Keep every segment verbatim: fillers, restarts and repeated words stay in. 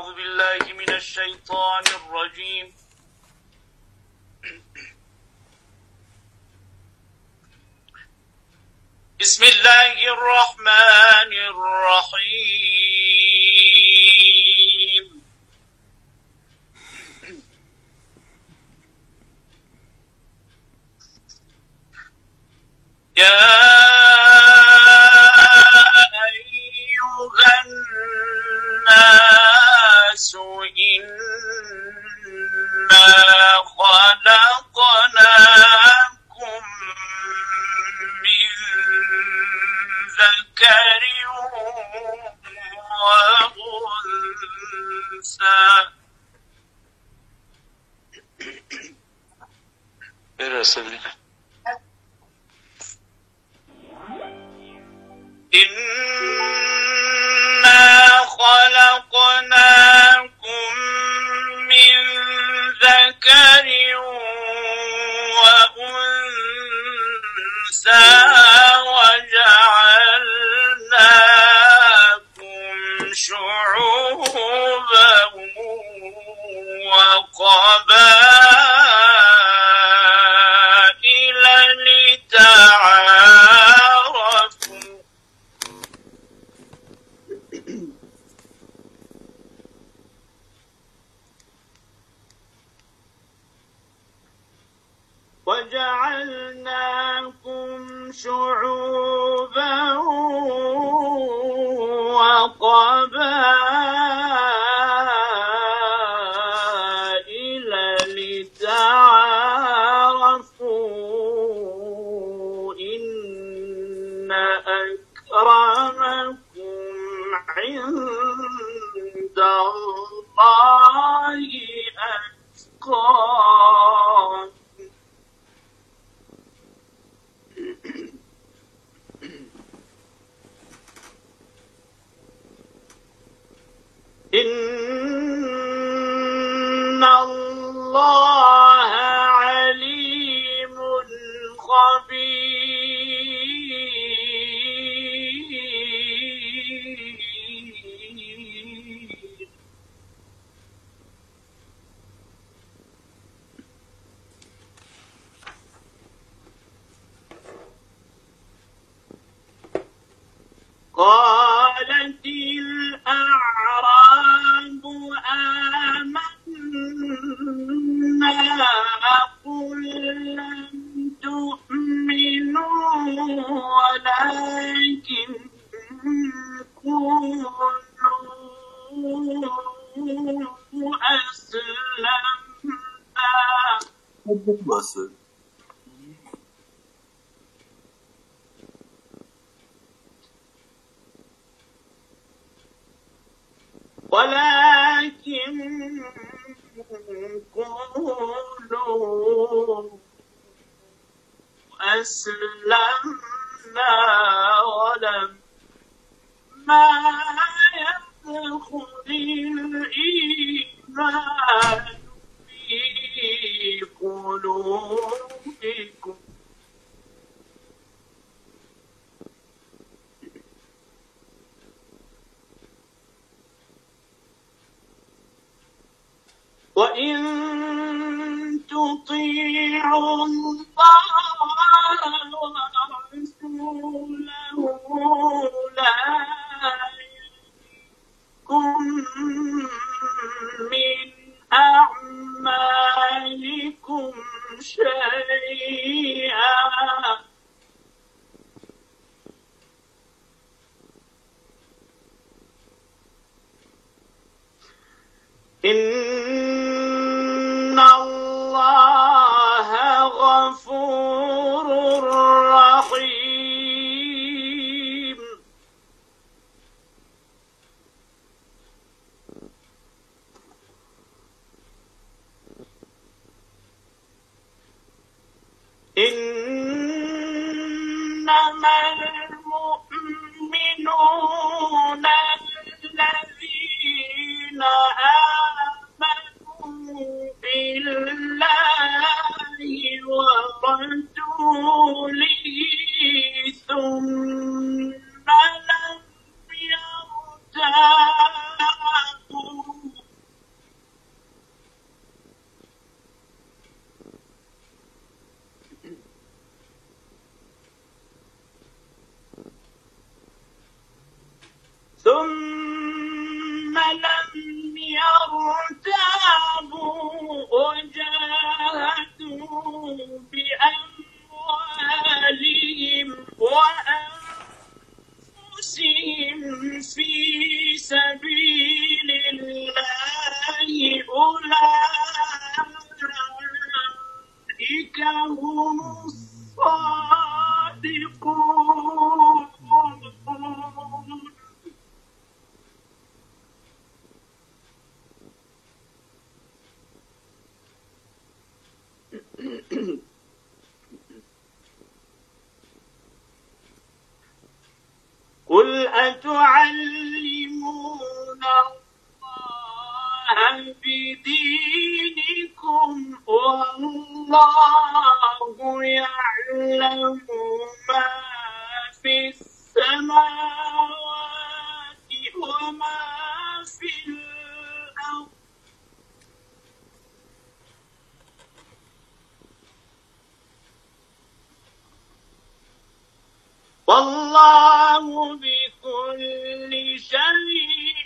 أعوذ بالله من الشيطان الرجيم. بسم الله الرحمن الرحيم. يا أيها الناس إنا خلقناكم من ذكر وأنثى. إنا خلقناكم من ذكر وأنثى وجعلناكم شعوبا وقبائل لتعارفوا. وجعلناكم شعوبا وقبائل لتعارفوا إن أكرمكم عند الله أتقاكم. إن الله عليم خبير. قالت الأعراب آمنا قل لم تؤمنوا ولكن قولوا أسلمنا ولكن قولوا أسلمنا ولما يدخل الإيمان في قلوبكم. وإن تطيعوا الله ورسوله لا يلهكم من أعمالكم شيئا إن الله غفور رحيم. إنما المؤمنون الذين آمنوا بالله ورسوله ثم لم يرتابوا ثم لم يرتابوا وجاهدوا بأموالهم وأنفسهم في سبيل الله أولئك هم الصادقون. قل أتعلمون الله بدينكم والله يعلم ما في السماوات وما في الأرض والله بكل شيء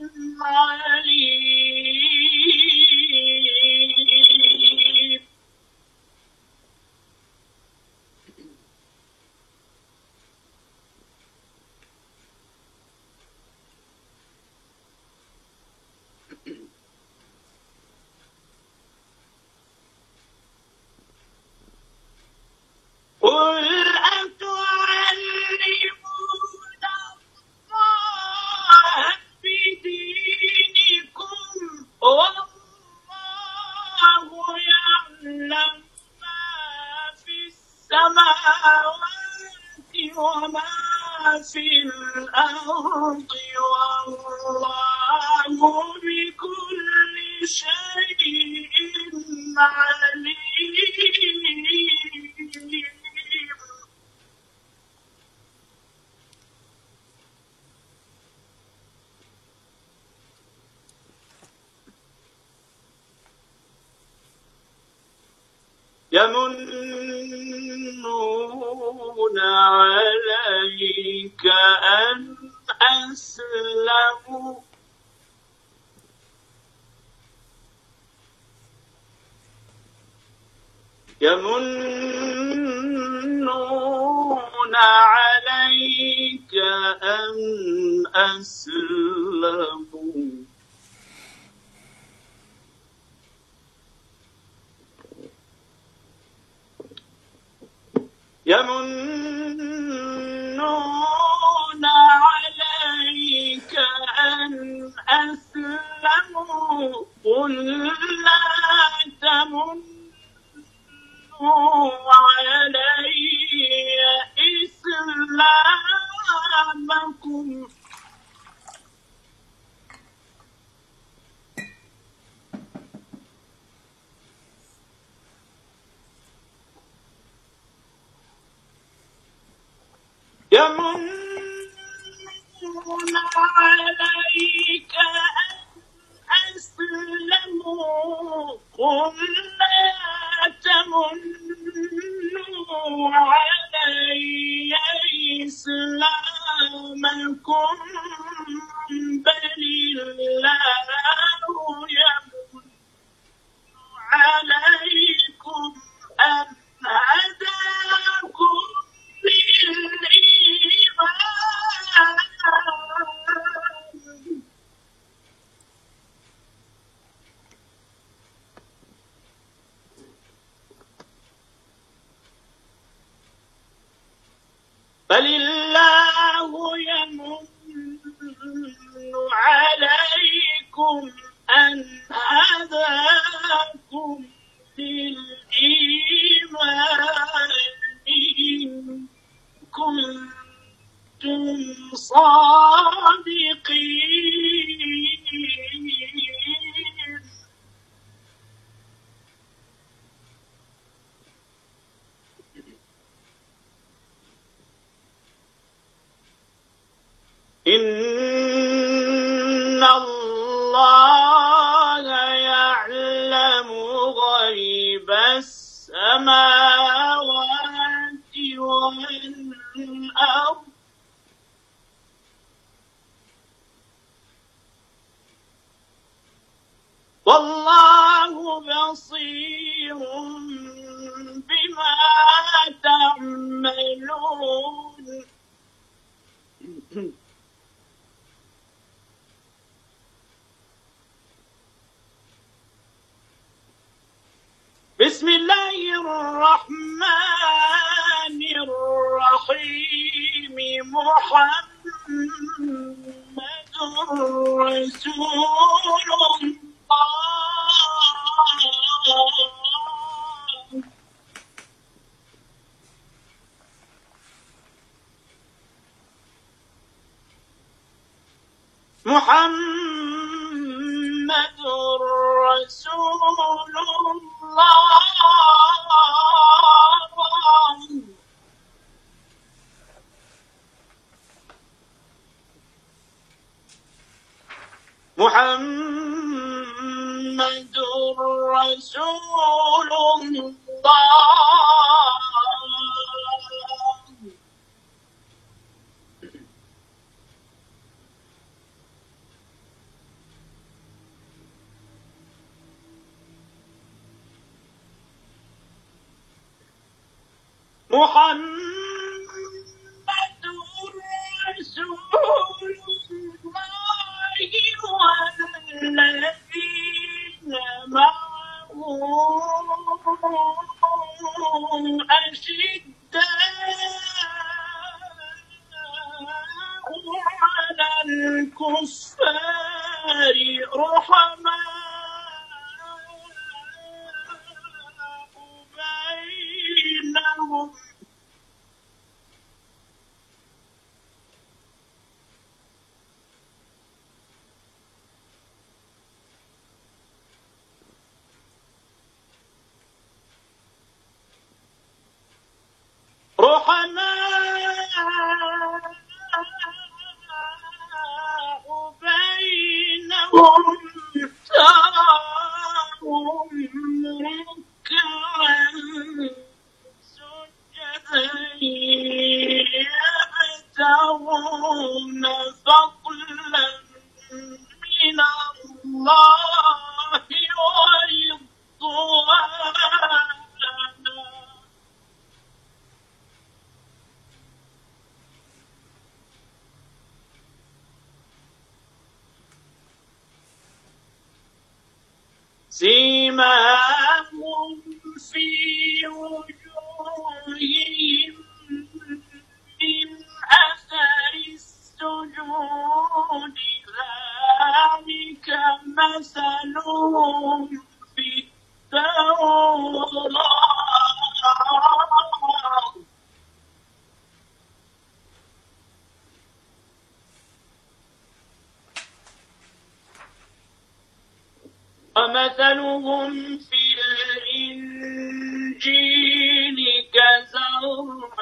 عليم. قل أتعلمون الله بدينكم والله يعلم ما في السماوات وما في الأرض والله بكل شيء عليم. يمنون عليك أن أسلموا يمنون عليك أن أسلموا يمنون عليك أن أسلموا قل لا تمنوا علي إسلامكم يمنون عليك أن أسلموا قل لا تمنوا علي إسلامكم بل الله يمن عليكم أن هداكم للإيمان بل الله يمن عليكم أن هداكم للإيمان إن كنتم صادقين. إن الله يعلم غيب السماوات والأرض بصير بما تعملون. بسم الله الرحمن الرحيم. محمد رسول الله محمد رسول الله محمد رسول الله. محمد رسول الله والذين معه أشداء على الكفار رحماء بينهم. رحماء بينهم تراهم ركعا سجدا يبتغون فضلا من الله ورضوانا. سيماهم في وجوههم من أثر السجود ذلك مثلهم في التوراة ومثلهم في الإنجيل كزرع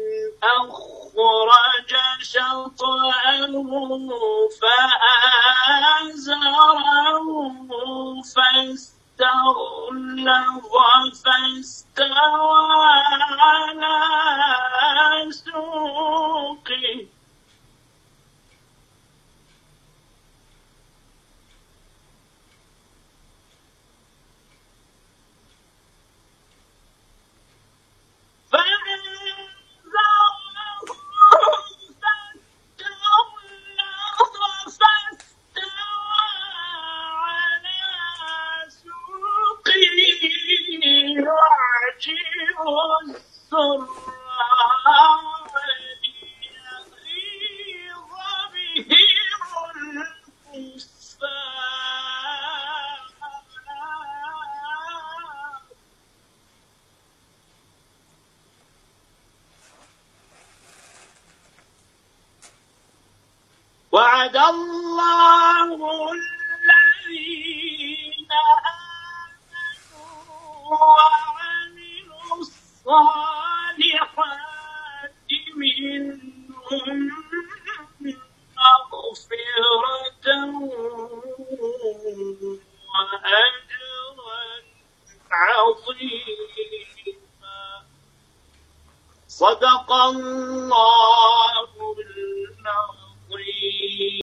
أخرج شطأه فآزره فاستغلظ فاستوى على سوقه وعد الله الذين آمنوا وعملوا الصالحات منهم مغفرة وأجرا عظيما. صدق الله العظيم.